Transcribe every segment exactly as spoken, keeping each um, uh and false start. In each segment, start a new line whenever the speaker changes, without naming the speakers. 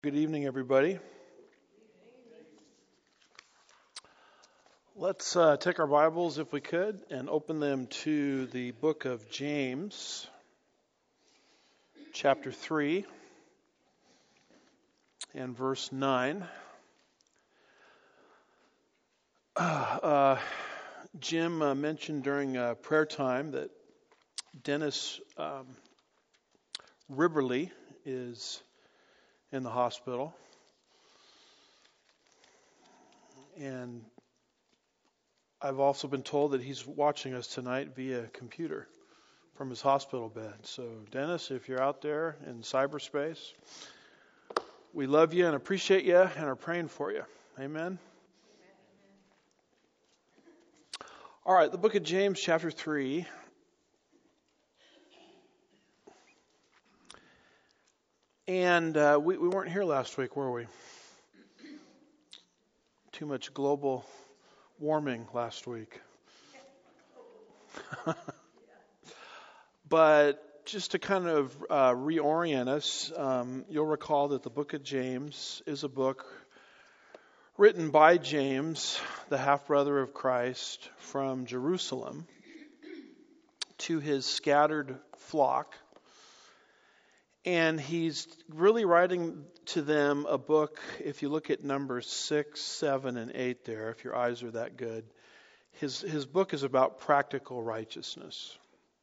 Good evening, everybody. Let's uh, take our Bibles, if we could, and open them to the book of James, chapter three, and verse nine. Uh, Jim uh, mentioned during uh, prayer time that Dennis um, Riberly is in the hospital. And I've also been told that he's watching us tonight via computer from his hospital bed. So, Dennis, if you're out there in cyberspace, we love you and appreciate you and are praying for you. Amen? All right, the book of James, chapter three. And uh, we, we weren't here last week, were we? Too much global warming last week. But just to kind of uh, reorient us, um, you'll recall that the book of James is a book written by James, the half-brother of Christ, from Jerusalem to his scattered flock. And he's really writing to them a book, if you look at numbers six, seven, and eight there, if your eyes are that good, his, his book is about practical righteousness.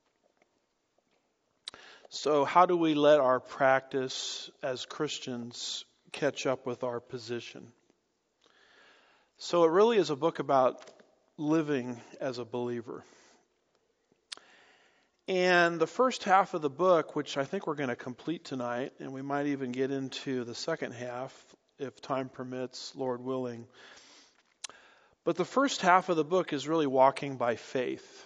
So how do we let our practice as Christians catch up with our position? So it really is a book about living as a believer. And the first half of the book, which I think we're going to complete tonight, and we might even get into the second half if time permits, Lord willing. But the first half of the book is really walking by faith.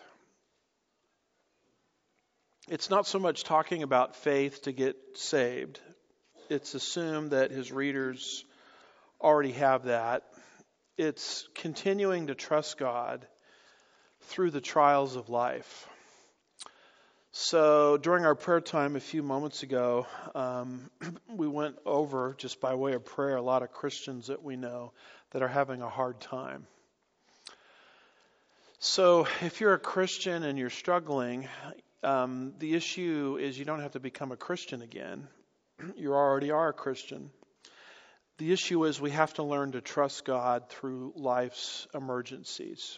It's not so much talking about faith to get saved. It's assumed that his readers already have that. It's continuing to trust God through the trials of life. So during our prayer time a few moments ago, um, we went over, just by way of prayer, a lot of Christians that we know that are having a hard time. So if you're a Christian and you're struggling, um, the issue is you don't have to become a Christian again. You already are a Christian. The issue is we have to learn to trust God through life's emergencies.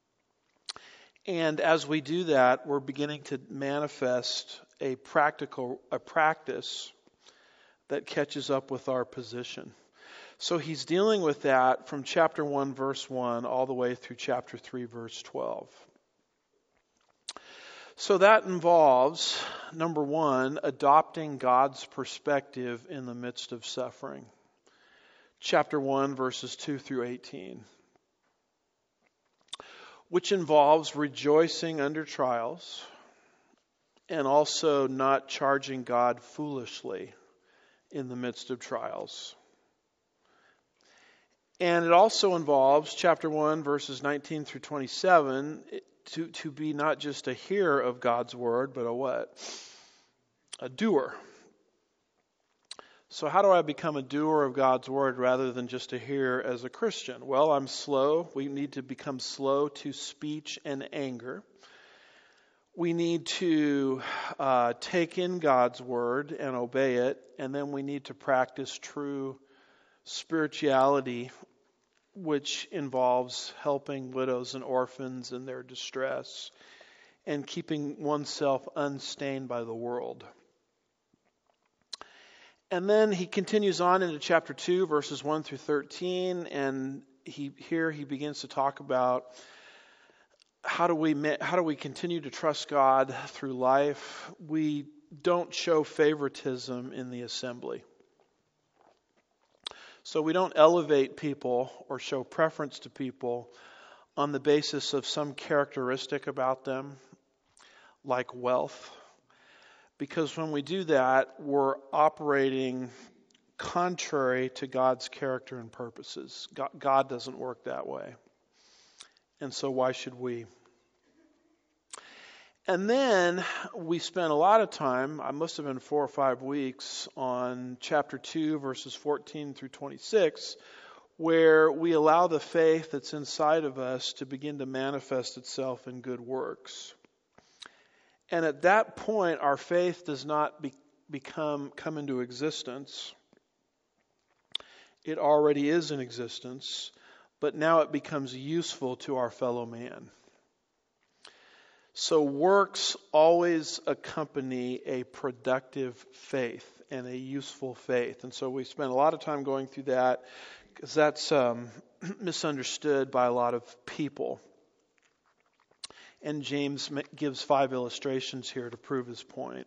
And as we do that, we're beginning to manifest a practical, a practice that catches up with our position. So he's dealing with that from chapter one, verse one, all the way through chapter three, verse twelve. So that involves, number one, adopting God's perspective in the midst of suffering. Chapter one, verses two through eighteen. Which involves rejoicing under trials and also not charging God foolishly in the midst of trials. And it also involves, chapter one, verses nineteen through twenty-seven, to, to be not just a hearer of God's word, but a what? A doer. So how do I become a doer of God's word rather than just a hearer as a Christian? Well, I'm slow. We need to become slow to speech and anger. We need to uh, take in God's word and obey it. And then we need to practice true spirituality, which involves helping widows and orphans in their distress and keeping oneself unstained by the world. And then he continues on into chapter two, verses one through thirteen, and he here he begins to talk about how do we how do we continue to trust God through life. We don't show favoritism in the assembly. So we don't elevate people or show preference to people on the basis of some characteristic about them, like wealth. Because when we do that, we're operating contrary to God's character and purposes. God, God doesn't work that way. And so why should we? And then we spent a lot of time, I must have been four or five weeks, on chapter two, verses fourteen through twenty-six, where we allow the faith that's inside of us to begin to manifest itself in good works. And at that point, our faith does not be, become come into existence. It already is in existence, but now it becomes useful to our fellow man. So works always accompany a productive faith and a useful faith. And so we spent a lot of time going through that because that's um, misunderstood by a lot of people. And James gives five illustrations here to prove his point.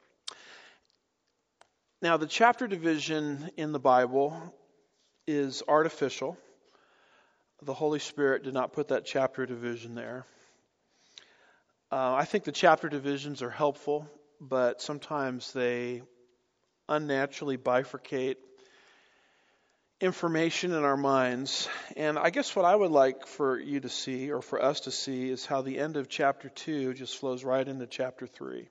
Now, the chapter division in the Bible is artificial. The Holy Spirit did not put that chapter division there. Uh, I think the chapter divisions are helpful, but sometimes they unnaturally bifurcate information in our minds. And I guess what I would like for you to see, or for us to see, is how the end of chapter two just flows right into chapter three.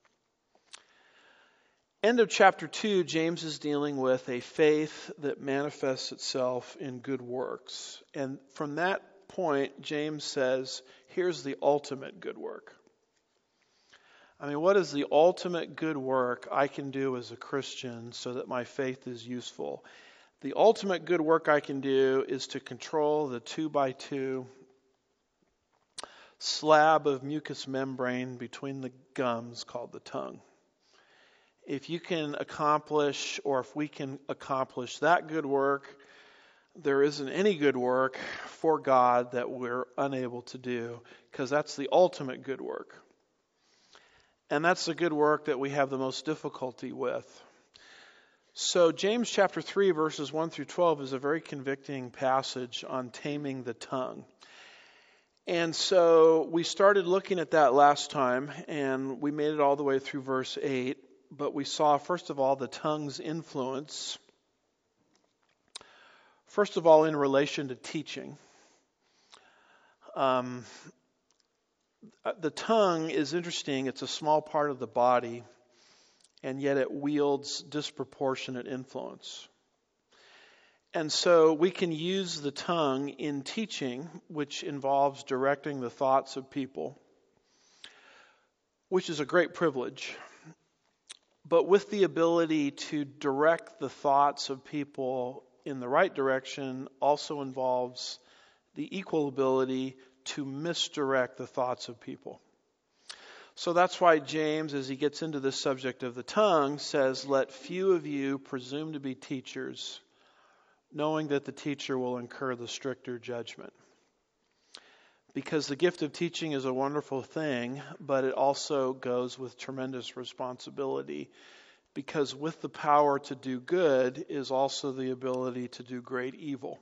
End of chapter two, James is dealing with a faith that manifests itself in good works. And from that point, James says, here's the ultimate good work. I mean, what is the ultimate good work I can do as a Christian so that my faith is useful? The ultimate good work I can do is to control the two by two slab of mucous membrane between the gums called the tongue. If you can accomplish, or if we can accomplish that good work, there isn't any good work for God that we're unable to do, because that's the ultimate good work. And that's the good work that we have the most difficulty with. So James chapter three, verses one through twelve is a very convicting passage on taming the tongue. And so we started looking at that last time, and we made it all the way through verse eight. But we saw, first of all, the tongue's influence. First of all, in relation to teaching. Um, the tongue is interesting. It's a small part of the body, and yet it wields disproportionate influence. And so we can use the tongue in teaching, which involves directing the thoughts of people, which is a great privilege. But with the ability to direct the thoughts of people in the right direction also involves the equal ability to misdirect the thoughts of people. So that's why James, as he gets into this subject of the tongue, says, "Let few of you presume to be teachers, knowing that the teacher will incur the stricter judgment." Because the gift of teaching is a wonderful thing, but it also goes with tremendous responsibility. Because with the power to do good is also the ability to do great evil.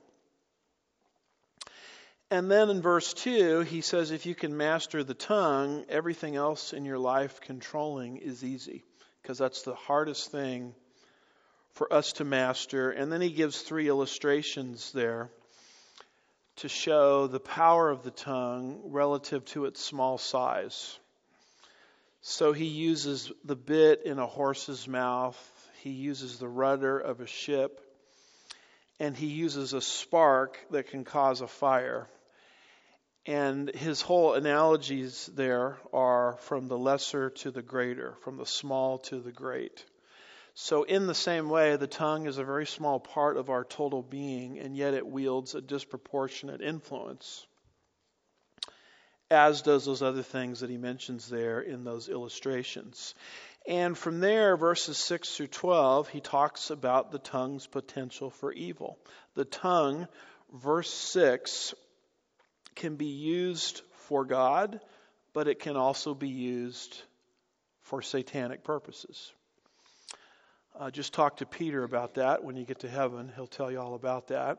And then in verse two, he says, if you can master the tongue, everything else in your life controlling is easy. Because that's the hardest thing for us to master. And then he gives three illustrations there to show the power of the tongue relative to its small size. So he uses the bit in a horse's mouth, he uses the rudder of a ship, and he uses a spark that can cause a fire. And his whole analogies there are from the lesser to the greater, from the small to the great. So in the same way, the tongue is a very small part of our total being, and yet it wields a disproportionate influence, as does those other things that he mentions there in those illustrations. And from there, verses six through twelve, he talks about the tongue's potential for evil. The tongue, verse six, can be used for God, but it can also be used for satanic purposes. Uh, just talk to Peter about that. When you get to heaven, he'll tell you all about that.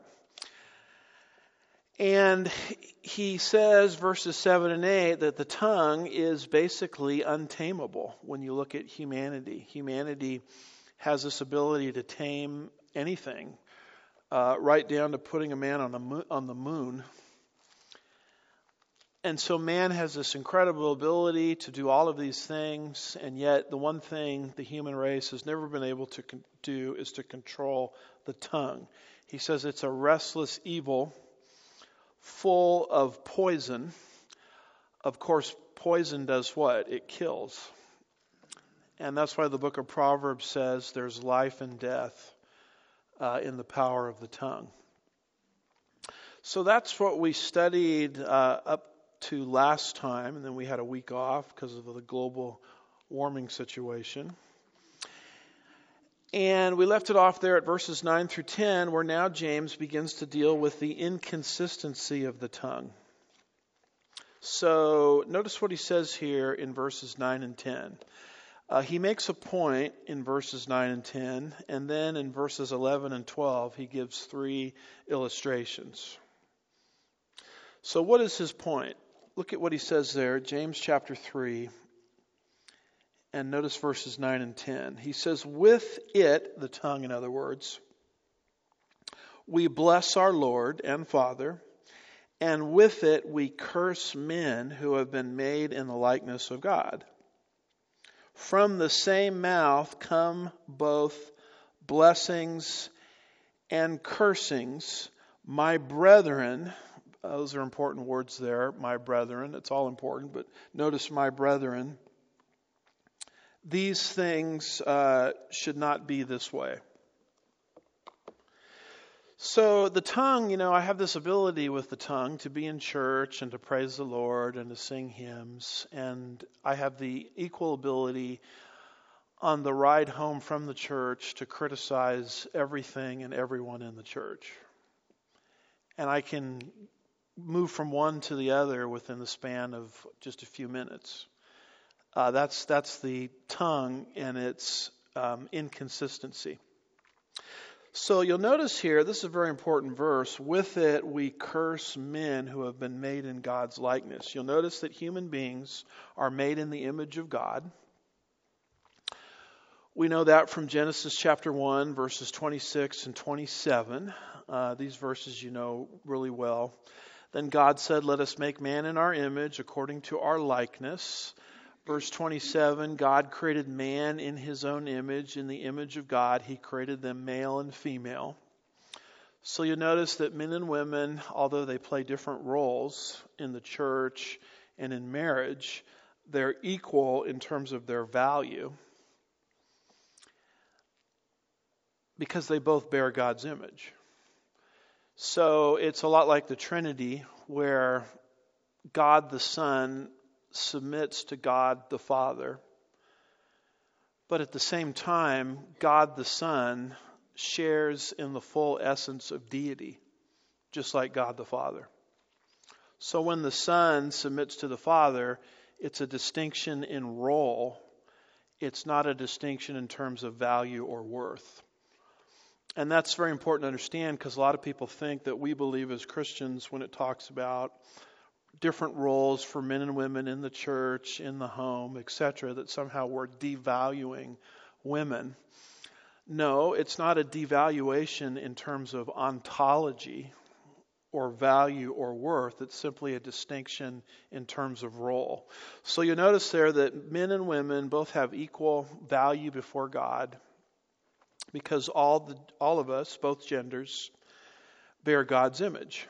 And he says, verses seven and eight, that the tongue is basically untamable when you look at humanity. Humanity has this ability to tame anything, uh, right down to putting a man on the moon, on the moon. And so man has this incredible ability to do all of these things, and yet the one thing the human race has never been able to con- do is to control the tongue. He says it's a restless evil full of poison. Of course, poison does what? It kills. And that's why the book of Proverbs says there's life and death uh, in the power of the tongue. So that's what we studied uh, up to last time, and then we had a week off because of the global warming situation. And we left it off there at verses nine through ten, where now James begins to deal with the inconsistency of the tongue. So notice what he says here in verses nine and ten. Uh, he makes a point in verses nine and ten, and then in verses eleven and twelve, he gives three illustrations. So what is his point? Look at what he says there, James chapter three, and notice verses nine and ten. He says, with it, the tongue in other words, we bless our Lord and Father, and with it we curse men who have been made in the likeness of God. From the same mouth come both blessings and cursings. My brethren, those are important words there, my brethren. It's all important, but notice my brethren. These things uh, should not be this way. So the tongue, you know, I have this ability with the tongue to be in church and to praise the Lord and to sing hymns. And I have the equal ability on the ride home from the church to criticize everything and everyone in the church. And I can move from one to the other within the span of just a few minutes. Uh, that's that's the tongue and its um, inconsistency. So you'll notice here, this is a very important verse. With it we curse men who have been made in God's likeness. You'll notice that human beings are made in the image of God. We know that from Genesis chapter one, verses twenty-six and twenty-seven. Uh, these verses you know really well. Then God said, let us make man in our image according to our likeness. Verse twenty-seven, God created man in his own image. In the image of God, he created them male and female. So you notice that men and women, although they play different roles in the church and in marriage, they're equal in terms of their value because they both bear God's image. So it's a lot like the Trinity, where God the Son submits to God the Father. But at the same time, God the Son shares in the full essence of deity, just like God the Father. So when the Son submits to the Father, it's a distinction in role. It's not a distinction in terms of value or worth. And that's very important to understand, because a lot of people think that we believe as Christians, when it talks about different roles for men and women in the church, in the home, et cetera, that somehow we're devaluing women. No, it's not a devaluation in terms of ontology or value or worth. It's simply a distinction in terms of role. So you notice there that men and women both have equal value before God, because all the all of us, both genders, bear God's image.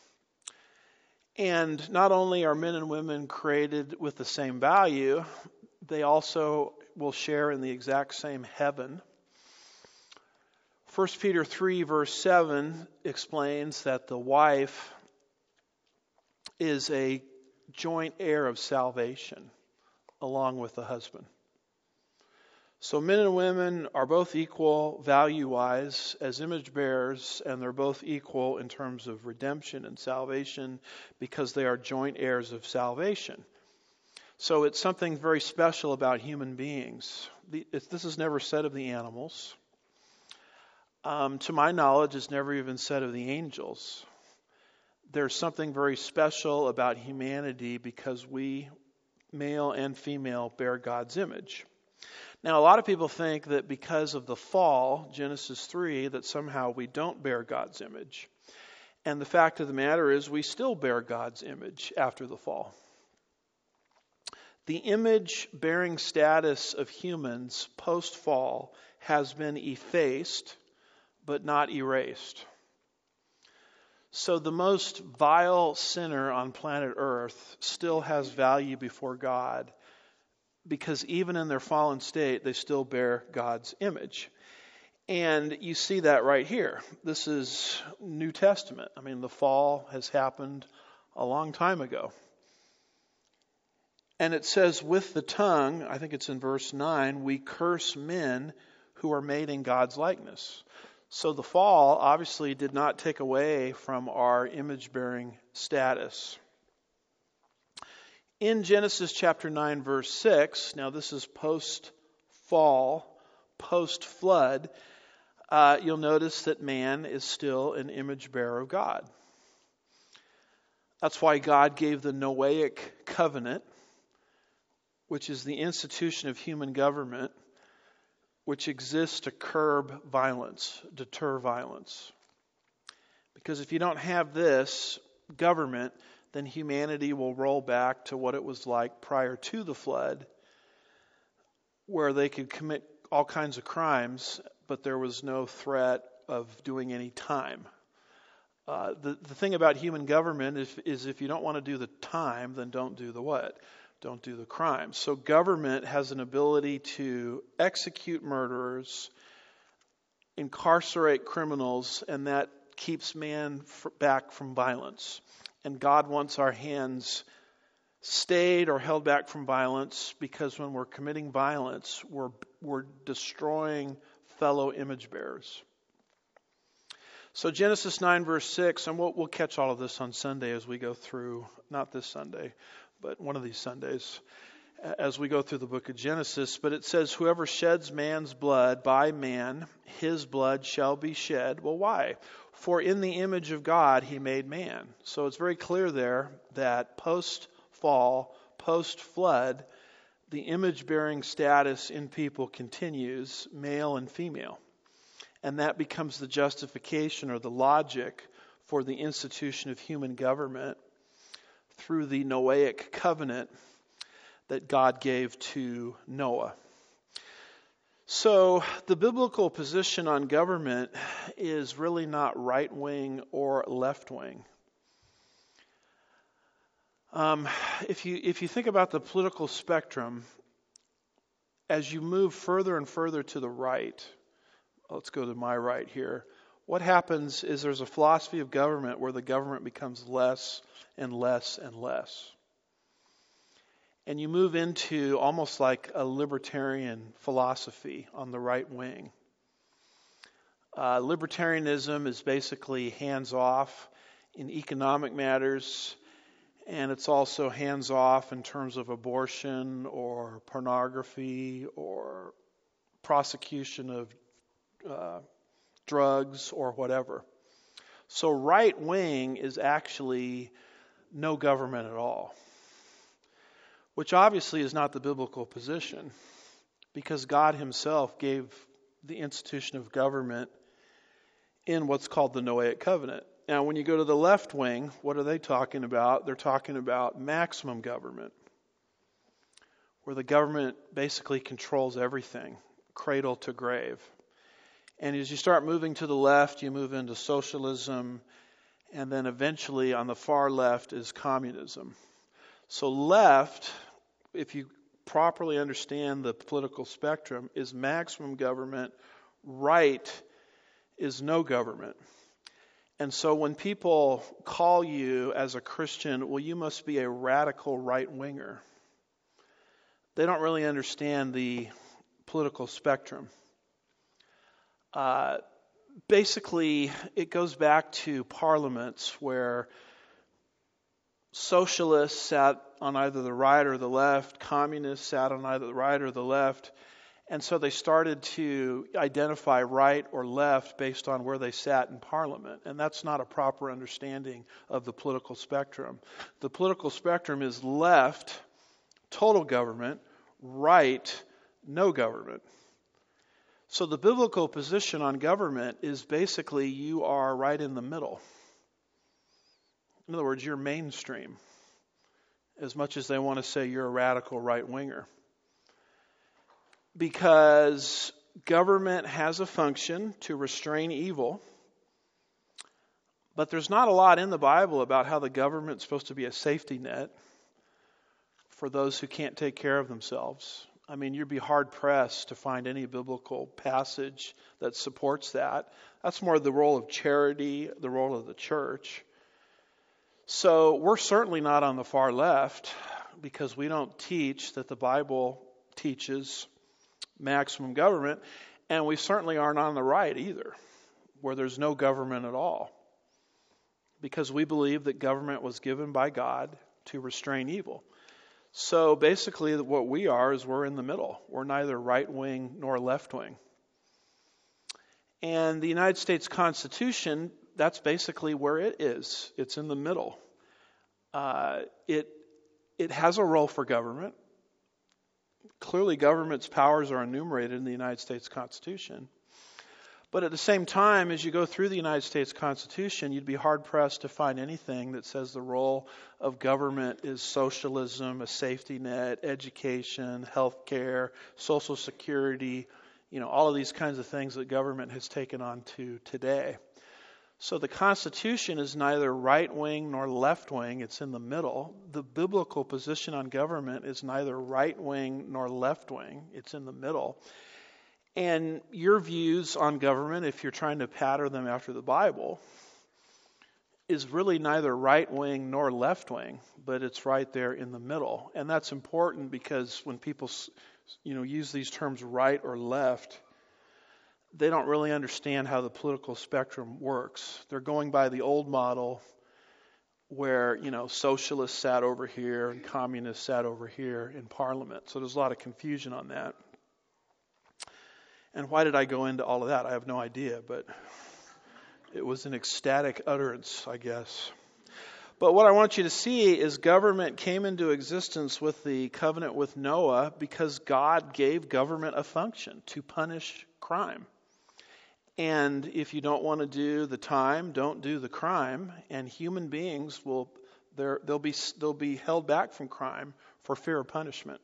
And not only are men and women created with the same value, they also will share in the exact same heaven. First Peter three verse seven explains that the wife is a joint heir of salvation along with the husband. So men and women are both equal value-wise as image bearers, and they're both equal in terms of redemption and salvation because they are joint heirs of salvation. So it's something very special about human beings. The, it, this is never said of the animals. Um, to my knowledge, it's never even said of the angels. There's something very special about humanity because we, male and female, bear God's image. Now, a lot of people think that because of the fall, Genesis three, that somehow we don't bear God's image. And the fact of the matter is we still bear God's image after the fall. The image-bearing status of humans post-fall has been effaced, but not erased. So the most vile sinner on planet Earth still has value before God, because even in their fallen state, they still bear God's image. And you see that right here. This is New Testament. I mean, the fall has happened a long time ago. And it says, with the tongue, I think it's in verse nine, we curse men who are made in God's likeness. So the fall obviously did not take away from our image-bearing status. In Genesis chapter nine, verse six, now this is post-fall, post-flood, uh, you'll notice that man is still an image-bearer of God. That's why God gave the Noahic covenant, which is the institution of human government, which exists to curb violence, deter violence. Because if you don't have this government, then humanity will roll back to what it was like prior to the flood, where they could commit all kinds of crimes, but there was no threat of doing any time. Uh, the, the thing about human government is, is if you don't want to do the time, then don't do the what? Don't do the crime. So government has an ability to execute murderers, incarcerate criminals, and that keeps man f- back from violence. And God wants our hands stayed or held back from violence, because when we're committing violence, we're we're destroying fellow image bearers. So Genesis nine verse six, and we'll, we'll catch all of this on Sunday as we go through, not this Sunday, but one of these Sundays, as we go through the book of Genesis. But it says, whoever sheds man's blood, by man, his blood shall be shed. Well, why? For in the image of God he made man. So it's very clear there that post-fall, post-flood, the image-bearing status in people continues, male and female. And that becomes the justification or the logic for the institution of human government through the Noahic covenant that God gave to Noah. So the biblical position on government is really not right-wing or left-wing. Um, if you if you think about the political spectrum, as you move further and further to the right, let's go to my right here, what happens is there's a philosophy of government where the government becomes less and less and less. And you move into almost like a libertarian philosophy on the right wing. Uh, libertarianism is basically hands-off in economic matters, and it's also hands-off in terms of abortion or pornography or prosecution of uh, drugs or whatever. So right wing is actually no government at all, which obviously is not the biblical position, because God himself gave the institution of government in what's called the Noahic covenant. Now, when you go to the left wing, what are they talking about? They're talking about maximum government, where the government basically controls everything, cradle to grave. And as you start moving to the left, you move into socialism, and then eventually on the far left is communism. So left, if you properly understand the political spectrum, is maximum government. Right is no government. And so when people call you as a Christian, well, you must be a radical right-winger, they don't really understand the political spectrum. Uh, basically, it goes back to parliaments where socialists sat on either the right or the left, communists sat on either the right or the left, and so they started to identify right or left based on where they sat in parliament, and that's not a proper understanding of the political spectrum. The political spectrum is left, total government, right, no government. So the biblical position on government is basically you are right in the middle. In other words, you're mainstream, as much as they want to say you're a radical right-winger. Because government has a function to restrain evil, but there's not a lot in the Bible about how the government's supposed to be a safety net for those who can't take care of themselves. I mean, you'd be hard-pressed to find any biblical passage that supports that. That's more the role of charity, the role of the church. So we're certainly not on the far left, because we don't teach that the Bible teaches maximum government, and we certainly aren't on the right either, where there's no government at all, because we believe that government was given by God to restrain evil. So basically what we are is we're in the middle. We're neither right-wing nor left-wing. And the United States Constitution, that's basically where it is. It's in the middle. Uh, it it has a role for government. Clearly, government's powers are enumerated in the United States Constitution. But at the same time, as you go through the United States Constitution, you'd be hard-pressed to find anything that says the role of government is socialism, a safety net, education, health care, Social Security, you know, all of these kinds of things that government has taken on to today. So the Constitution is neither right-wing nor left-wing. It's in the middle. The biblical position on government is neither right-wing nor left-wing. It's in the middle. And your views on government, if you're trying to pattern them after the Bible, is really neither right-wing nor left-wing, but it's right there in the middle. And that's important because when people, you know, use these terms right or left, they don't really understand how the political spectrum works. They're going by the old model where, you know, socialists sat over here and communists sat over here in Parliament. So there's a lot of confusion on that. And why did I go into all of that? I have no idea, but it was an ecstatic utterance, I guess. But what I want you to see is government came into existence with the covenant with Noah because God gave government a function to punish crime. And if you don't want to do the time, don't do the crime. And human beings will they'll be they'll be held back from crime for fear of punishment.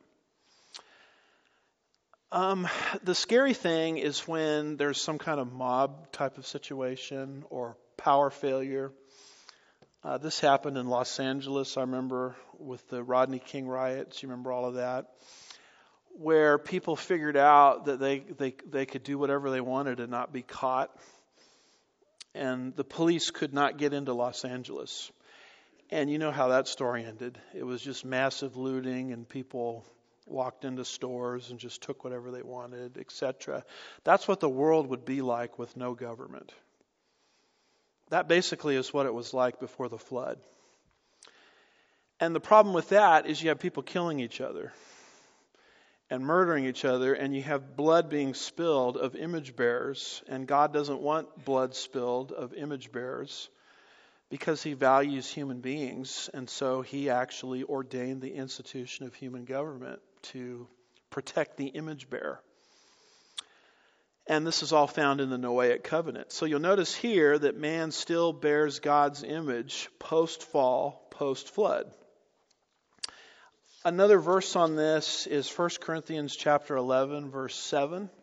Um, the scary thing is when there's some kind of mob type of situation or power failure. Uh, this happened in Los Angeles, I remember, with the Rodney King riots. You remember all of that? Where people figured out that they, they, they could do whatever they wanted and not be caught. And the police could not get into Los Angeles. And you know how that story ended. It was just massive looting and people walked into stores and just took whatever they wanted, et cetera. That's what the world would be like with no government. That basically is what it was like before the flood. And the problem with that is you have people killing each other and murdering each other, and you have blood being spilled of image bearers, and God doesn't want blood spilled of image bearers because he values human beings, and so he actually ordained the institution of human government to protect the image bearer. And this is all found in the Noahic covenant. So you'll notice here that man still bears God's image post-fall, post-flood. Another verse on this is First Corinthians chapter eleven, verse seven.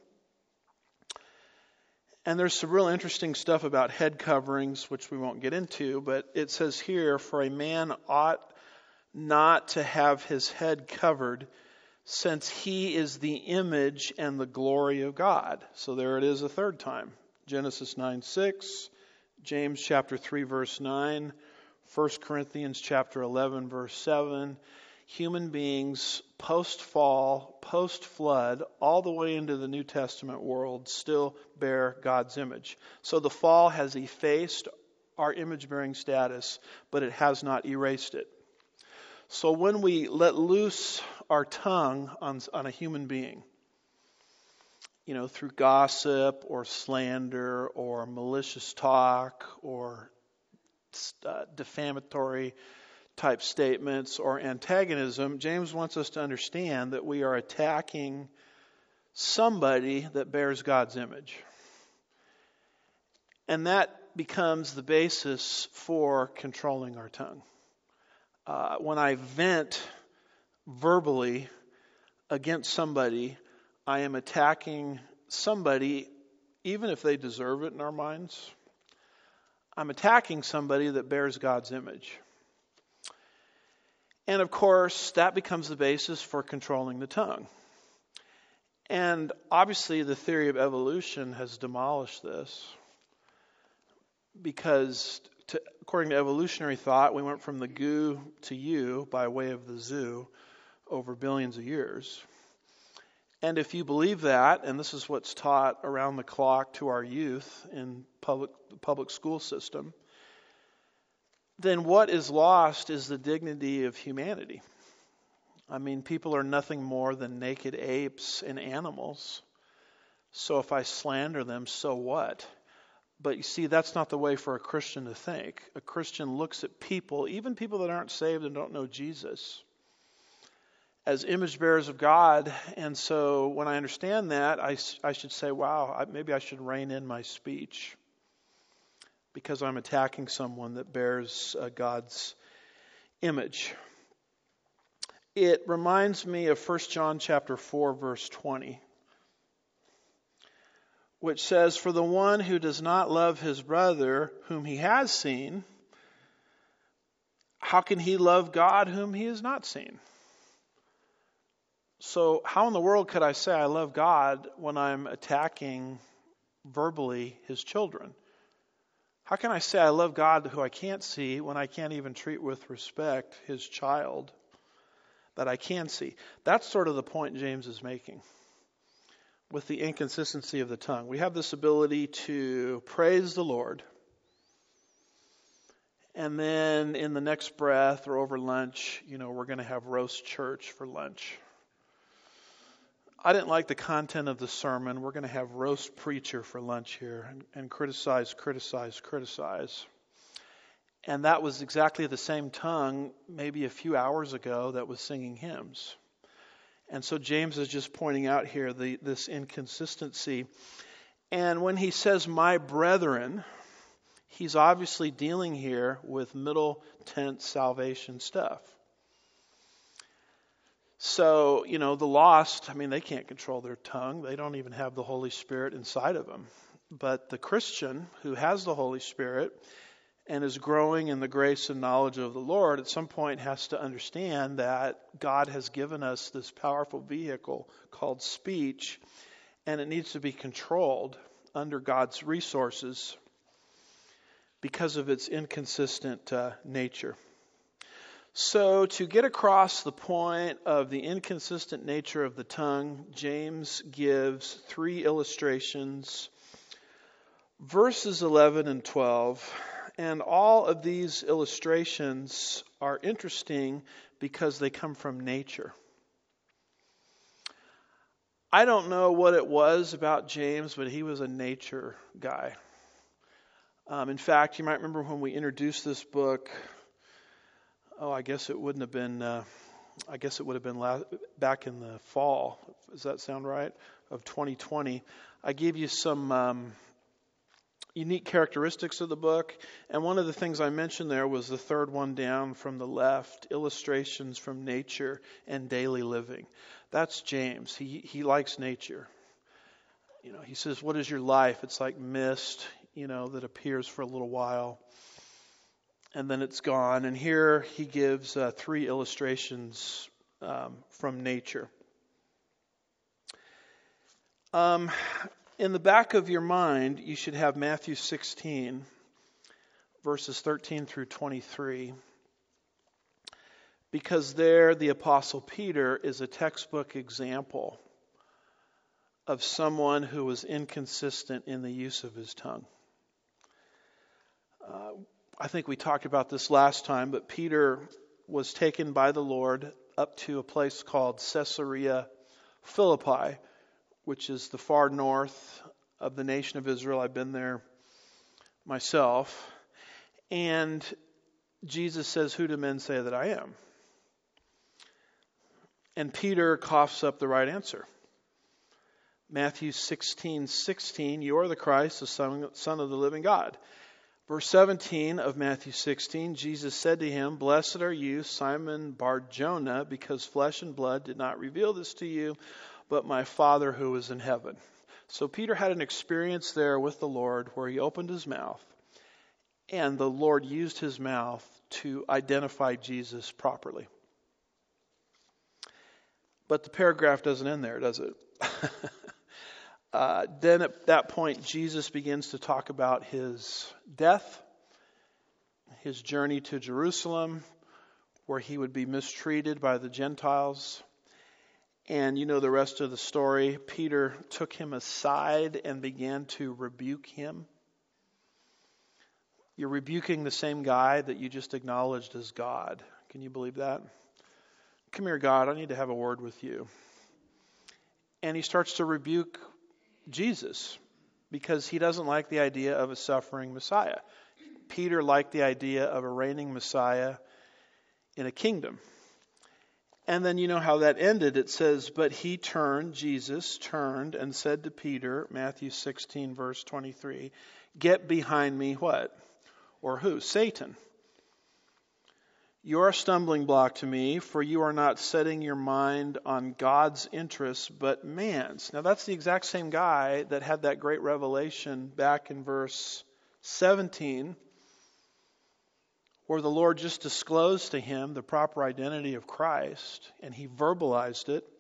And there's some real interesting stuff about head coverings, which we won't get into, but it says here, for a man ought not to have his head covered, since he is the image and the glory of God. So there it is a third time. Genesis nine six, James chapter three, verse nine, First Corinthians chapter eleven, verse seven. Human beings, post-fall, post-flood, all the way into the New Testament world, still bear God's image. So the fall has effaced our image-bearing status, but it has not erased it. So when we let loose our tongue on, on a human being, you know, through gossip or slander or malicious talk or uh, defamatory type statements or antagonism, James wants us to understand that we are attacking somebody that bears God's image. And that becomes the basis for controlling our tongue. Uh, when I vent verbally against somebody, I am attacking somebody, even if they deserve it in our minds. I'm attacking somebody that bears God's image. And of course, that becomes the basis for controlling the tongue. And obviously, the theory of evolution has demolished this. Because to, according to evolutionary thought, we went from the goo to you by way of the zoo over billions of years. And if you believe that, and this is what's taught around the clock to our youth in public the public school system, then what is lost is the dignity of humanity. I mean, people are nothing more than naked apes and animals. So if I slander them, so what? But you see, that's not the way for a Christian to think. A Christian looks at people, even people that aren't saved and don't know Jesus, as image bearers of God. And so when I understand that, I, I should say, wow, I, maybe I should rein in my speech because I'm attacking someone that bears uh, God's image. It reminds me of First John chapter four, verse twenty, which says, "For the one who does not love his brother whom he has seen, how can he love God whom he has not seen?" So how in the world could I say I love God when I'm attacking verbally his children? How can I say I love God who I can't see when I can't even treat with respect his child that I can see? That's sort of the point James is making with the inconsistency of the tongue. We have this ability to praise the Lord, and then in the next breath or over lunch, you know, we're going to have roast church for lunch. I didn't like the content of the sermon. We're going to have roast preacher for lunch here and, and criticize, criticize, criticize. And that was exactly the same tongue maybe a few hours ago that was singing hymns. And so James is just pointing out here the, this inconsistency. And when he says, "my brethren," he's obviously dealing here with middle tense salvation stuff. So, you know, the lost, I mean, they can't control their tongue. They don't even have the Holy Spirit inside of them. But the Christian who has the Holy Spirit and is growing in the grace and knowledge of the Lord at some point has to understand that God has given us this powerful vehicle called speech, and it needs to be controlled under God's resources because of its inconsistent uh, nature. So to get across the point of the inconsistent nature of the tongue, James gives three illustrations, verses eleven and twelve. And all of these illustrations are interesting because they come from nature. I don't know what it was about James, but he was a nature guy. Um, in fact, you might remember when we introduced this book, oh, I guess it wouldn't have been, uh, I guess it would have been la- back in the fall, does that sound right, of twenty twenty. I gave you some um, unique characteristics of the book, and one of the things I mentioned there was the third one down from the left, illustrations from nature and daily living. That's James. He he likes nature. You know, he says, "What is your life?" It's like mist, you know, that appears for a little while, and then it's gone. And here he gives uh, three illustrations um, from nature. Um, in the back of your mind, you should have Matthew sixteen, verses thirteen through twenty-three, because there the Apostle Peter is a textbook example of someone who was inconsistent in the use of his tongue. Uh, I think we talked about this last time, but Peter was taken by the Lord up to a place called Caesarea Philippi, which is the far north of the nation of Israel. I've been there myself. And Jesus says, "Who do men say that I am?" And Peter coughs up the right answer. Matthew sixteen sixteen, "You are the Christ, the Son, Son of the living God." Verse seventeen of Matthew sixteen, Jesus said to him, "Blessed are you, Simon Bar-Jonah, because flesh and blood did not reveal this to you, but my Father who is in heaven." So Peter had an experience there with the Lord where he opened his mouth, and the Lord used his mouth to identify Jesus properly. But the paragraph doesn't end there, does it? uh, then at that point, Jesus begins to talk about his death, his journey to Jerusalem, where he would be mistreated by the Gentiles. And you know the rest of the story. Peter took him aside and began to rebuke him. You're rebuking the same guy that you just acknowledged as God. Can you believe that? "Come here, God, I need to have a word with you." And he starts to rebuke Jesus because he doesn't like the idea of a suffering Messiah. Peter liked the idea of a reigning Messiah in a kingdom. And then you know how that ended. It says, "But he turned," Jesus turned and said to Peter, Matthew sixteen, verse twenty-three, "Get behind me," what? Or who? Satan. "You are a stumbling block to me, for you are not setting your mind on God's interests, but man's." Now that's the exact same guy that had that great revelation back in verse seventeen, where the Lord just disclosed to him the proper identity of Christ, and he verbalized it.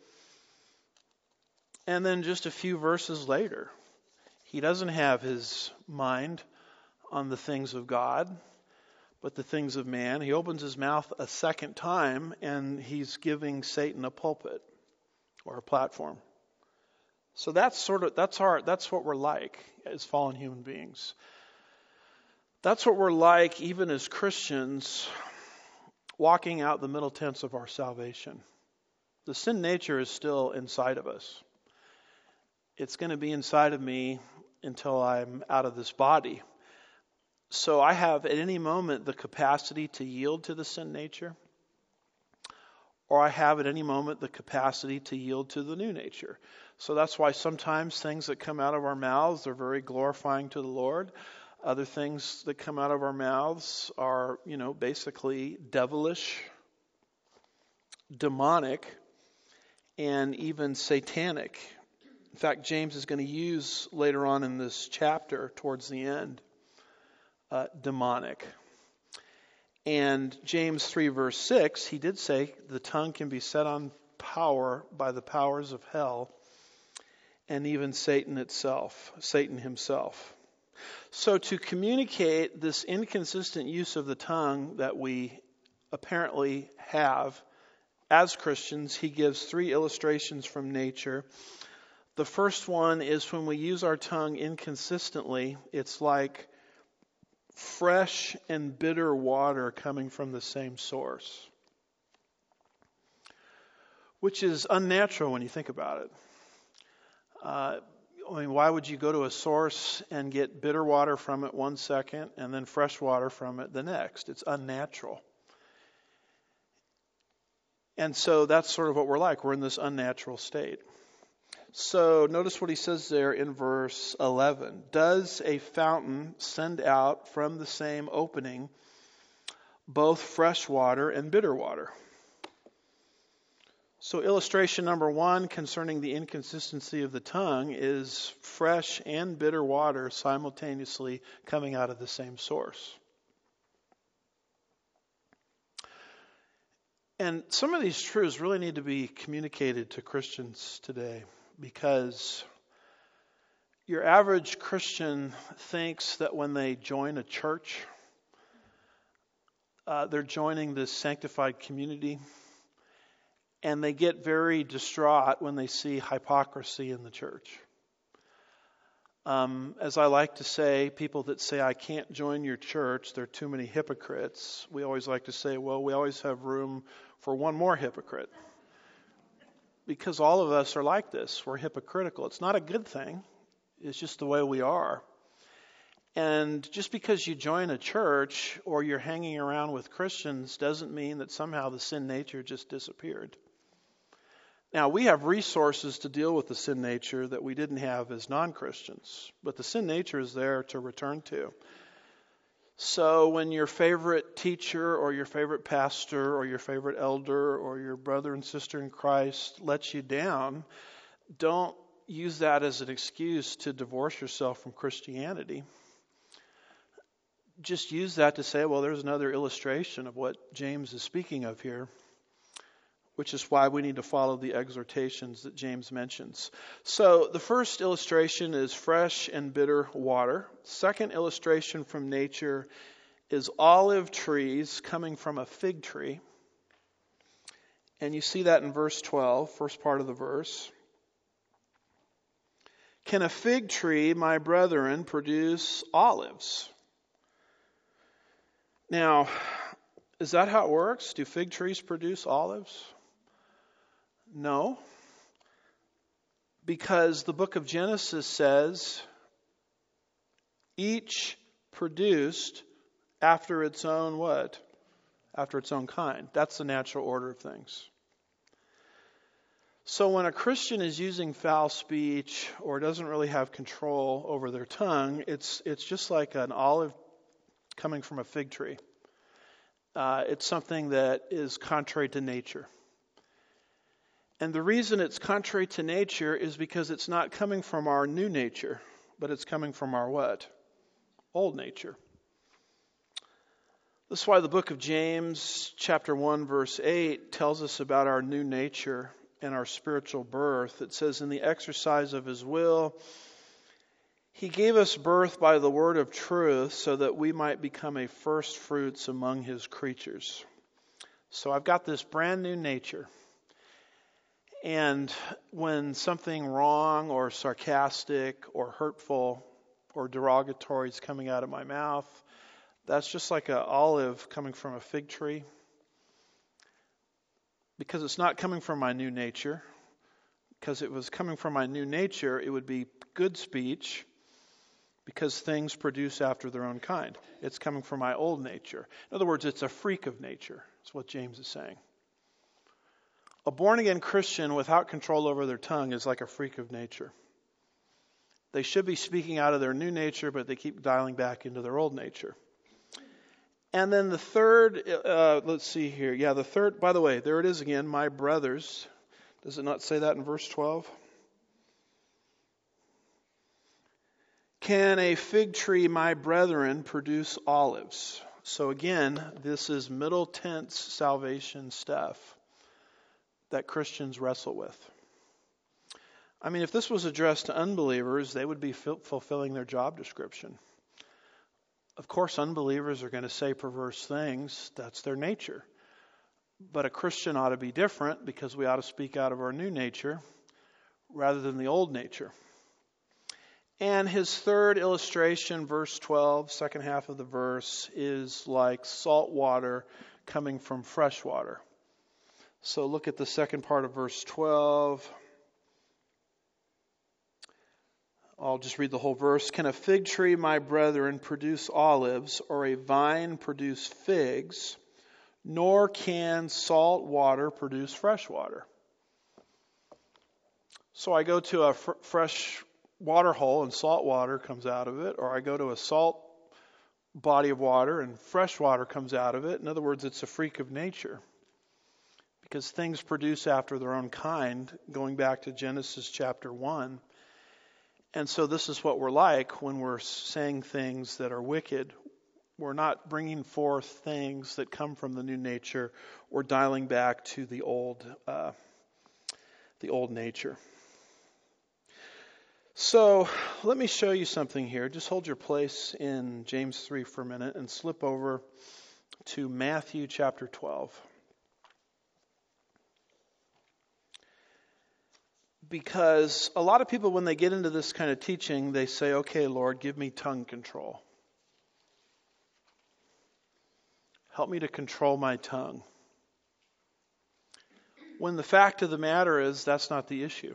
And then just a few verses later, he doesn't have his mind on the things of God, but the things of man. He opens his mouth a second time, and he's giving Satan a pulpit or a platform. So that's sort of that's our that's what we're like as fallen human beings. That's what we're like even as Christians, walking out the middle tense of our salvation. The sin nature is still inside of us. It's going to be inside of me until I'm out of this body. So I have at any moment the capacity to yield to the sin nature, or I have at any moment the capacity to yield to the new nature. So that's why sometimes things that come out of our mouths are very glorifying to the Lord. Other things that come out of our mouths are, you know, basically devilish, demonic, and even satanic. In fact, James is going to use later on in this chapter, towards the end, uh, demonic. And James three verse six, he did say the tongue can be set on power by the powers of hell, and even Satan itself, Satan himself. So to communicate this inconsistent use of the tongue that we apparently have as Christians, he gives three illustrations from nature. The first one is when we use our tongue inconsistently, it's like fresh and bitter water coming from the same source, which is unnatural when you think about it. Uh, I mean, why would you go to a source and get bitter water from it one second and then fresh water from it the next? It's unnatural. And so that's sort of what we're like. We're in this unnatural state. So notice what he says there in verse eleven. "Does a fountain send out from the same opening both fresh water and bitter water?" So illustration number one concerning the inconsistency of the tongue is fresh and bitter water simultaneously coming out of the same source. And some of these truths really need to be communicated to Christians today, because your average Christian thinks that when they join a church, uh, they're joining this sanctified community. And they get very distraught when they see hypocrisy in the church. Um, as I like to say, people that say, "I can't join your church, there are too many hypocrites," we always like to say, well, we always have room for one more hypocrite. Because all of us are like this. We're hypocritical. It's not a good thing. It's just the way we are. And just because you join a church or you're hanging around with Christians doesn't mean that somehow the sin nature just disappeared. Now, we have resources to deal with the sin nature that we didn't have as non-Christians, but the sin nature is there to return to. So when your favorite teacher or your favorite pastor or your favorite elder or your brother and sister in Christ lets you down, don't use that as an excuse to divorce yourself from Christianity. Just use that to say, well, there's another illustration of what James is speaking of here, which is why we need to follow the exhortations that James mentions. So the first illustration is fresh and bitter water. Second illustration from nature is olive trees coming from a fig tree. And you see that in verse twelve, first part of the verse. Can a fig tree, my brethren, produce olives? Now, is that how it works? Do fig trees produce olives? No. Because the book of Genesis says each produced after its own what? After its own kind. That's the natural order of things. So when a Christian is using foul speech or doesn't really have control over their tongue, it's it's just like an olive coming from a fig tree. Uh, it's something that is contrary to nature. And the reason it's contrary to nature is because it's not coming from our new nature, but it's coming from our what? Old nature. This is why the book of James, chapter one, verse eight, tells us about our new nature and our spiritual birth. It says, in the exercise of his will, he gave us birth by the word of truth so that we might become a first fruits among his creatures. So I've got this brand new nature. And when something wrong or sarcastic or hurtful or derogatory is coming out of my mouth, that's just like an olive coming from a fig tree. Because it's not coming from my new nature. Because it was coming from my new nature, it would be good speech. Because things produce after their own kind. It's coming from my old nature. In other words, it's a freak of nature. That's what James is saying. A born-again Christian without control over their tongue is like a freak of nature. They should be speaking out of their new nature, but they keep dialing back into their old nature. And then the third, uh, let's see here. Yeah, the third, by the way, there it is again, my brothers. Does it not say that in verse twelve? Can a fig tree, my brethren, produce olives? So again, this is middle tense salvation stuff that Christians wrestle with. I mean, if this was addressed to unbelievers, they would be fulfilling their job description. Of course, unbelievers are going to say perverse things. That's their nature. But a Christian ought to be different because we ought to speak out of our new nature rather than the old nature. And his third illustration, verse twelve, second half of the verse, is like salt water coming from fresh water. So look at the second part of verse twelve. I'll just read the whole verse. Can a fig tree, my brethren, produce olives, or a vine produce figs? Nor can salt water produce fresh water. So I go to a fr- fresh water hole and salt water comes out of it, or I go to a salt body of water and fresh water comes out of it. In other words, it's a freak of nature. Because things produce after their own kind, going back to Genesis chapter one. And so this is what we're like when we're saying things that are wicked. We're not bringing forth things that come from the new nature. We're dialing back to the old, uh, the old nature. So let me show you something here. Just hold your place in James three for a minute and slip over to Matthew chapter twelve. Because a lot of people, when they get into this kind of teaching, they say, okay, Lord, give me tongue control. Help me to control my tongue. When the fact of the matter is, that's not the issue.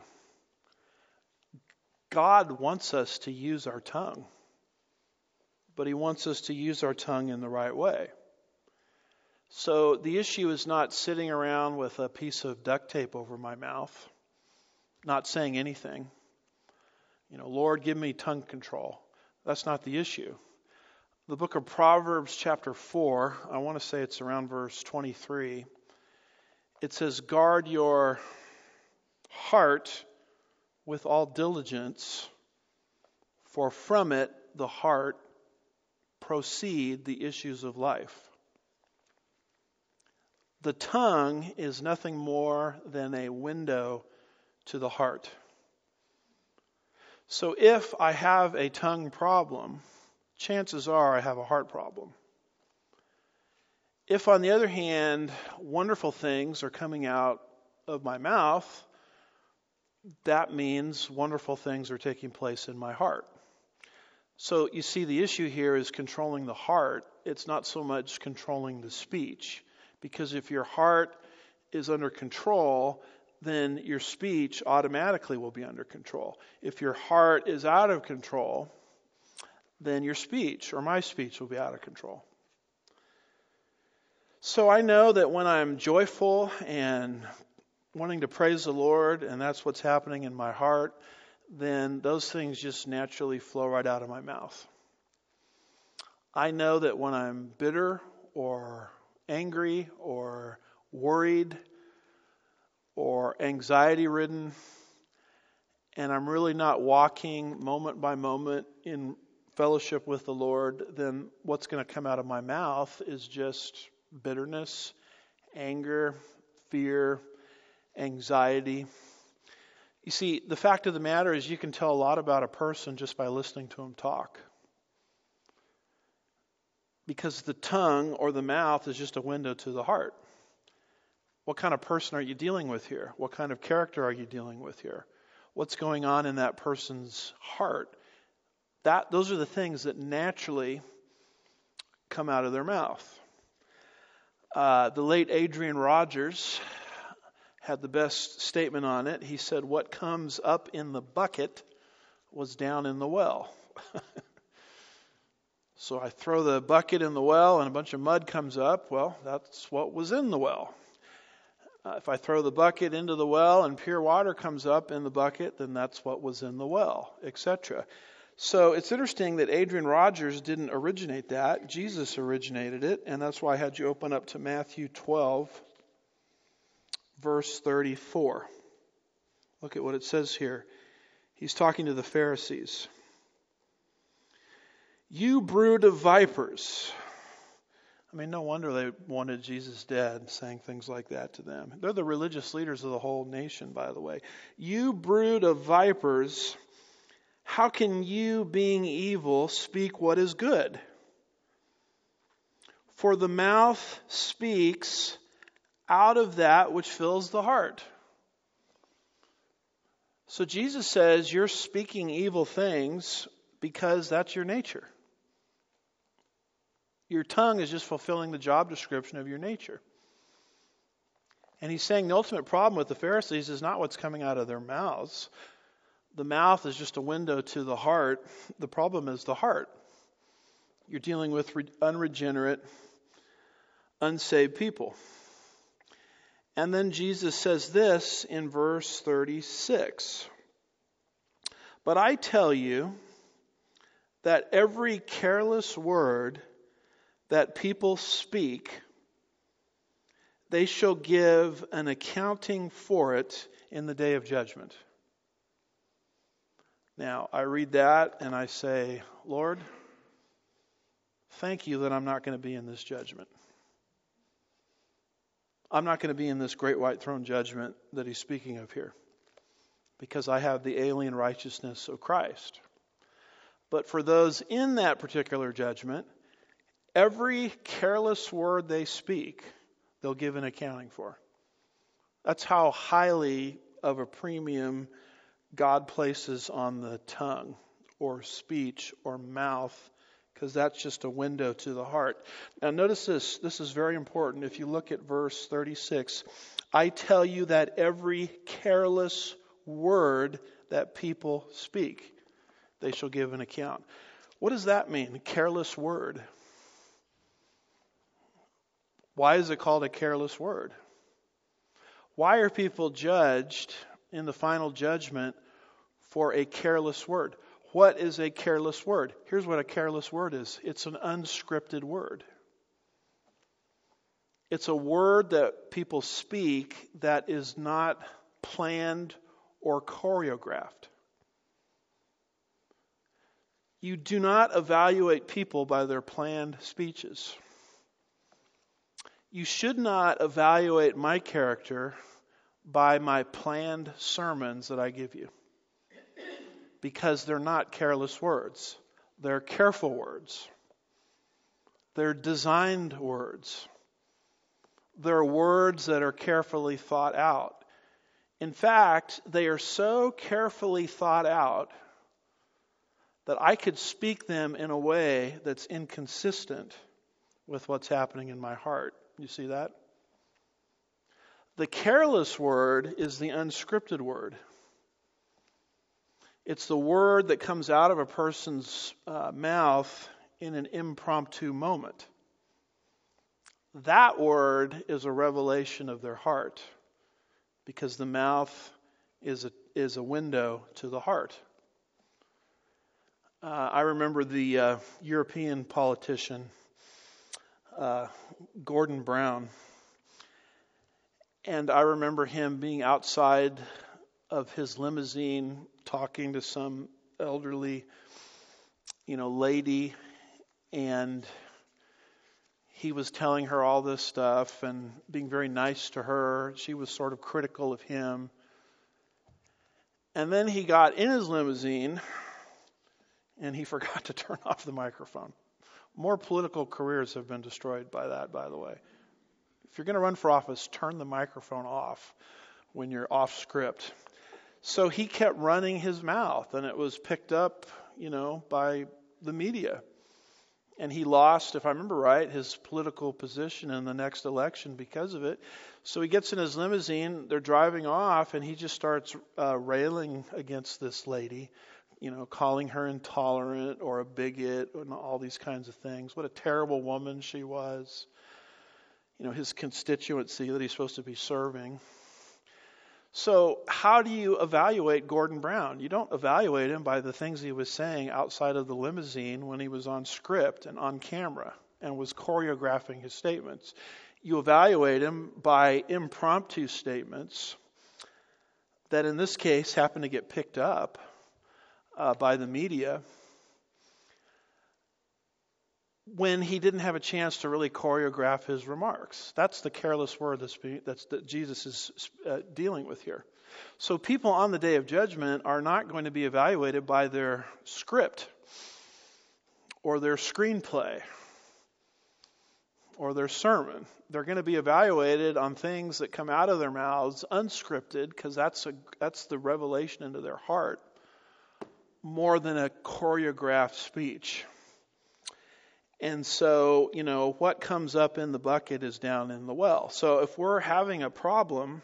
God wants us to use our tongue. But he wants us to use our tongue in the right way. So the issue is not sitting around with a piece of duct tape over my mouth, not saying anything. You know, Lord, give me tongue control. That's not the issue. The book of Proverbs chapter four, I want to say it's around verse twenty-three. It says, guard your heart with all diligence, for from it, the heart, proceed the issues of life. The tongue is nothing more than a window to the heart. So if I have a tongue problem, chances are I have a heart problem. If, on the other hand, wonderful things are coming out of my mouth, that means wonderful things are taking place in my heart. So you see, the issue here is controlling the heart. It's not so much controlling the speech. Because if your heart is under control, then your speech automatically will be under control. If your heart is out of control, then your speech or my speech will be out of control. So I know that when I'm joyful and wanting to praise the Lord, and that's what's happening in my heart, then those things just naturally flow right out of my mouth. I know that when I'm bitter or angry or worried or anxiety-ridden, and I'm really not walking moment by moment in fellowship with the Lord, then what's going to come out of my mouth is just bitterness, anger, fear, anxiety. You see, the fact of the matter is you can tell a lot about a person just by listening to them talk. Because the tongue or the mouth is just a window to the heart. What kind of person are you dealing with here? What kind of character are you dealing with here? What's going on in that person's heart? That those are the things that naturally come out of their mouth. Uh, the late Adrian Rogers had the best statement on it. He said, what comes up in the bucket was down in the well. So I throw the bucket in the well and a bunch of mud comes up. Well, that's what was in the well. Uh, if I throw the bucket into the well and pure water comes up in the bucket, then that's what was in the well, et cetera. So it's interesting that Adrian Rogers didn't originate that. Jesus originated it, and that's why I had you open up to Matthew twelve, verse thirty-four. Look at what it says here. He's talking to the Pharisees. You brood of vipers. I mean, no wonder they wanted Jesus dead, saying things like that to them. They're the religious leaders of the whole nation, by the way. You brood of vipers, how can you, being evil, speak what is good? For the mouth speaks out of that which fills the heart. So Jesus says you're speaking evil things because that's your nature. Your tongue is just fulfilling the job description of your nature. And he's saying the ultimate problem with the Pharisees is not what's coming out of their mouths. The mouth is just a window to the heart. The problem is the heart. You're dealing with unregenerate, unsaved people. And then Jesus says this in verse thirty-six. But I tell you that every careless word that people speak, they shall give an accounting for it in the day of judgment. Now, I read that and I say, Lord, thank you that I'm not going to be in this judgment. I'm not going to be in this great white throne judgment that he's speaking of here, because I have the alien righteousness of Christ. But for those in that particular judgment, every careless word they speak, they'll give an accounting for. That's how highly of a premium God places on the tongue or speech or mouth, because that's just a window to the heart. Now notice this. This is very important. If you look at verse thirty-six, I tell you that every careless word that people speak, they shall give an account. What does that mean? Careless word. Why is it called a careless word? Why are people judged in the final judgment for a careless word? What is a careless word? Here's what a careless word is. It's an unscripted word. It's a word that people speak that is not planned or choreographed. You do not evaluate people by their planned speeches. You should not evaluate my character by my planned sermons that I give you, because they're not careless words. They're careful words. They're designed words. They're words that are carefully thought out. In fact, they are so carefully thought out that I could speak them in a way that's inconsistent with what's happening in my heart. You see that? The careless word is the unscripted word. It's the word that comes out of a person's uh, mouth in an impromptu moment. That word is a revelation of their heart, because the mouth is a, is a window to the heart. Uh, I remember the uh, European politician, uh, Gordon Brown. And I remember him being outside of his limousine talking to some elderly, you know, lady, and he was telling her all this stuff and being very nice to her. She was sort of critical of him. And then he got in his limousine and he forgot to turn off the microphone. More political careers have been destroyed by that, by the way. If you're going to run for office, turn the microphone off when you're off script. So he kept running his mouth, and it was picked up, you know, by the media. And he lost, if I remember right, his political position in the next election because of it. So he gets in his limousine, they're driving off, and he just starts uh, railing against this lady, you know, calling her intolerant or a bigot and all these kinds of things. What a terrible woman she was. You know, his constituency that he's supposed to be serving. So how do you evaluate Gordon Brown? You don't evaluate him by the things he was saying outside of the limousine when he was on script and on camera and was choreographing his statements. You evaluate him by impromptu statements that in this case happened to get picked up uh, by the media when he didn't have a chance to really choreograph his remarks. That's the careless word that's, that's that Jesus is uh, dealing with here. So people on the day of judgment are not going to be evaluated by their script or their screenplay or their sermon. They're going to be evaluated on things that come out of their mouths unscripted, because that's a that's the revelation into their heart, more than a choreographed speech. And so, you know, what comes up in the bucket is down in the well. So if we're having a problem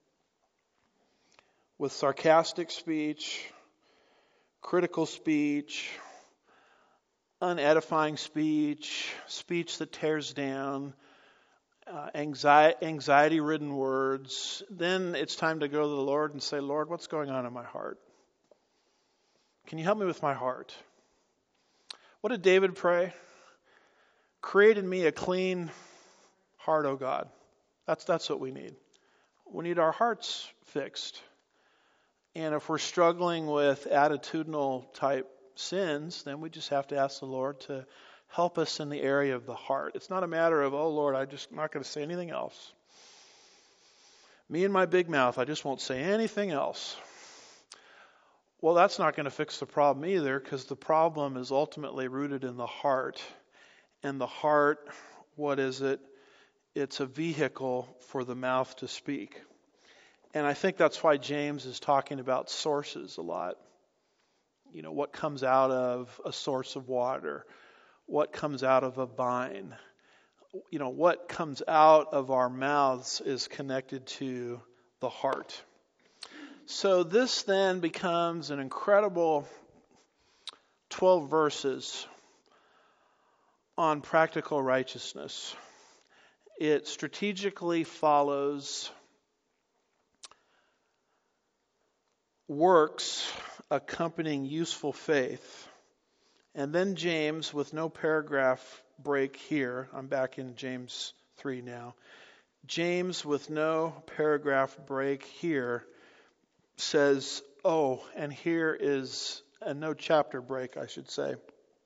with sarcastic speech, critical speech, unedifying speech, speech that tears down, uh, anxiety, anxiety-ridden words, then it's time to go to the Lord and say, Lord, what's going on in my heart? Can you help me with my heart? What did David pray? Create in me a clean heart, O God. That's that's what we need. We need our hearts fixed. And if we're struggling with attitudinal type sins, then we just have to ask the Lord to help us in the area of the heart. It's not a matter of, oh Lord, I'm just not going to say anything else. Me and my big mouth, I just won't say anything else. Well, that's not going to fix the problem either, because the problem is ultimately rooted in the heart. And the heart, what is it? It's a vehicle for the mouth to speak. And I think that's why James is talking about sources a lot. You know, what comes out of a source of water? What comes out of a vine? You know, what comes out of our mouths is connected to the heart. So this then becomes an incredible twelve verses on practical righteousness. It strategically follows works accompanying useful faith. And then James, with no paragraph break here, I'm back in James three now. James, with no paragraph break here, says, oh, and here is, and no chapter break, I should say.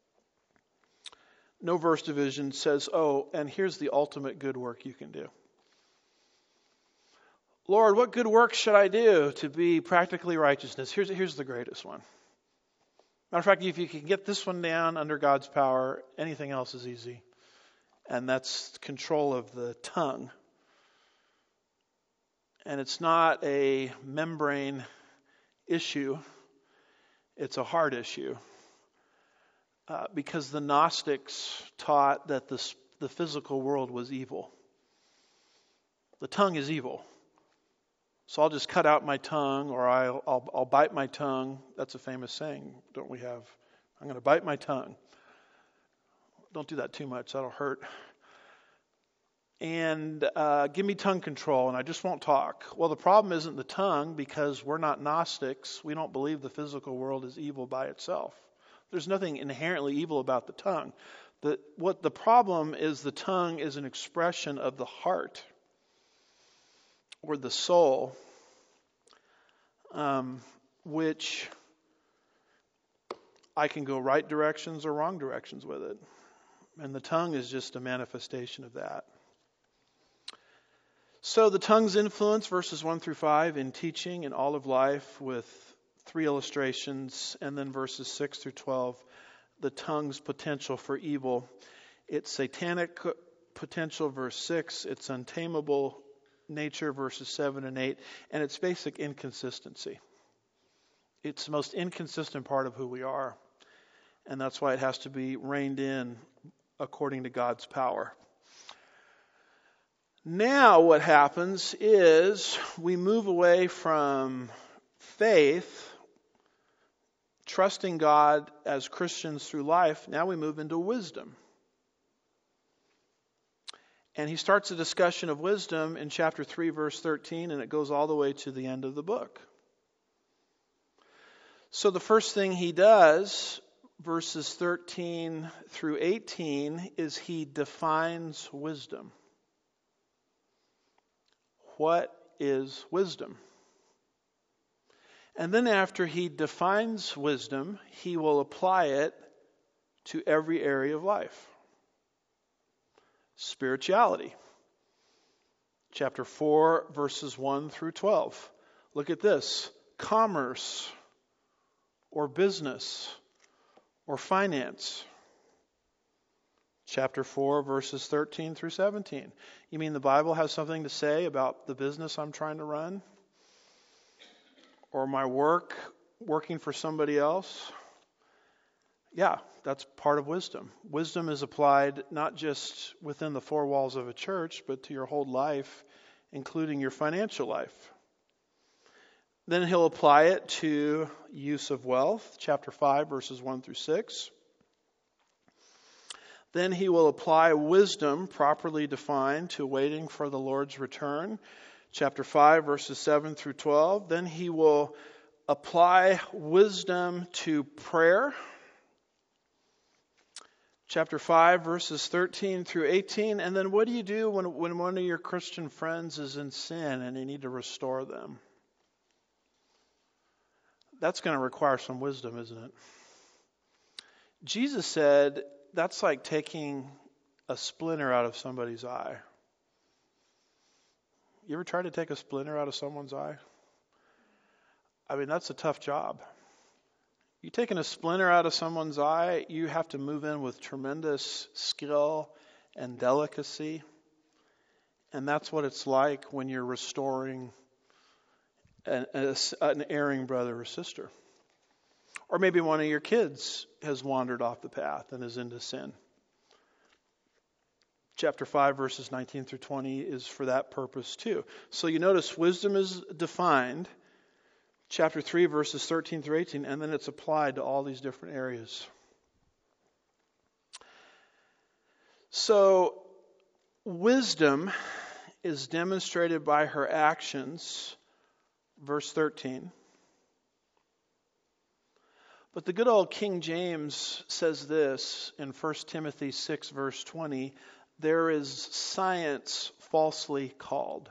No verse division, says, oh, and here's the ultimate good work you can do. Lord, what good work should I do to be practically righteousness? Here's, here's the greatest one. Matter of fact, if you can get this one down under God's power, anything else is easy. And that's control of the tongue. And it's not a membrane issue. It's a heart issue. Uh, because the Gnostics taught that this, the physical world was evil. The tongue is evil. So I'll just cut out my tongue, or I'll, I'll, I'll bite my tongue. That's a famous saying, don't we have? I'm going to bite my tongue. Don't do that too much. That'll hurt. And uh, give me tongue control, and I just won't talk. Well, the problem isn't the tongue, because we're not Gnostics. We don't believe the physical world is evil by itself. There's nothing inherently evil about the tongue. The, what the problem is, the tongue is an expression of the heart or the soul, um, which I can go right directions or wrong directions with it. And the tongue is just a manifestation of that. So the tongue's influence, verses one through five, in teaching in all of life with three illustrations, and then verses six through twelve, the tongue's potential for evil. Its satanic potential, verse six, its untamable nature, verses seven and eight, and its basic inconsistency. It's the most inconsistent part of who we are, and that's why it has to be reined in according to God's power. Now what happens is we move away from faith, trusting God as Christians through life. Now we move into wisdom. And he starts a discussion of wisdom in chapter three, verse thirteen, and it goes all the way to the end of the book. So the first thing he does, verses thirteen through eighteen, is he defines wisdom. What is wisdom? And then after he defines wisdom, he will apply it to every area of life. Spirituality. Chapter four, verses one through twelve. Look at this. Commerce, or business, or finance. Chapter four, verses thirteen through seventeen. You mean the Bible has something to say about the business I'm trying to run? Or my work, working for somebody else? Yeah, that's part of wisdom. Wisdom is applied not just within the four walls of a church, but to your whole life, including your financial life. Then he'll apply it to use of wealth, chapter five, verses one through six. Then he will apply wisdom, properly defined, to waiting for the Lord's return, chapter five, verses seven through twelve. Then he will apply wisdom to prayer, chapter five, verses thirteen through eighteen. And then what do you do when, when one of your Christian friends is in sin and you need to restore them? That's going to require some wisdom, isn't it? Jesus said that's like taking a splinter out of somebody's eye. You ever tried to take a splinter out of someone's eye? I mean, that's a tough job. You taking a splinter out of someone's eye, you have to move in with tremendous skill and delicacy. And that's what it's like when you're restoring an, an erring brother or sister. Or maybe one of your kids has wandered off the path and is into sin. Chapter five, verses nineteen through twenty is for that purpose too. So you notice wisdom is defined, chapter three, verses thirteen through eighteen, and then it's applied to all these different areas. So wisdom is demonstrated by her actions, verse thirteen. But the good old King James says this in First Timothy six, verse twenty, there is science falsely called,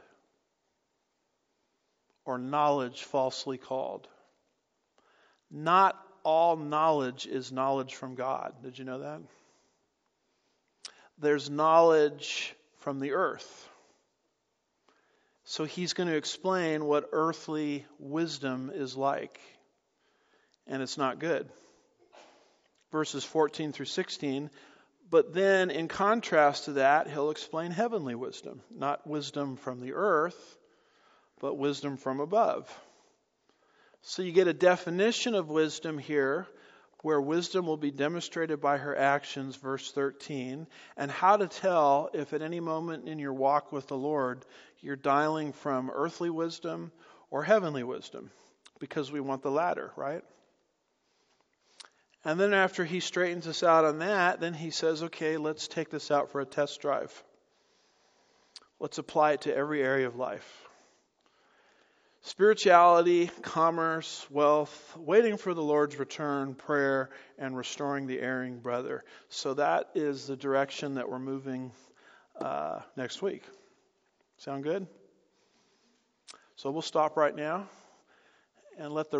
or knowledge falsely called. Not all knowledge is knowledge from God. Did you know that? There's knowledge from the earth. So he's going to explain what earthly wisdom is like. And it's not good. Verses fourteen through sixteen. But then in contrast to that, he'll explain heavenly wisdom. Not wisdom from the earth, but wisdom from above. So you get a definition of wisdom here, where wisdom will be demonstrated by her actions, verse thirteen, and how to tell if at any moment in your walk with the Lord you're dialing from earthly wisdom or heavenly wisdom, because we want the latter, right? And then after he straightens us out on that, then he says, okay, let's take this out for a test drive. Let's apply it to every area of life. Spirituality, commerce, wealth, waiting for the Lord's return, prayer, and restoring the erring brother. So that is the direction that we're moving uh, next week. Sound good? So we'll stop right now and let the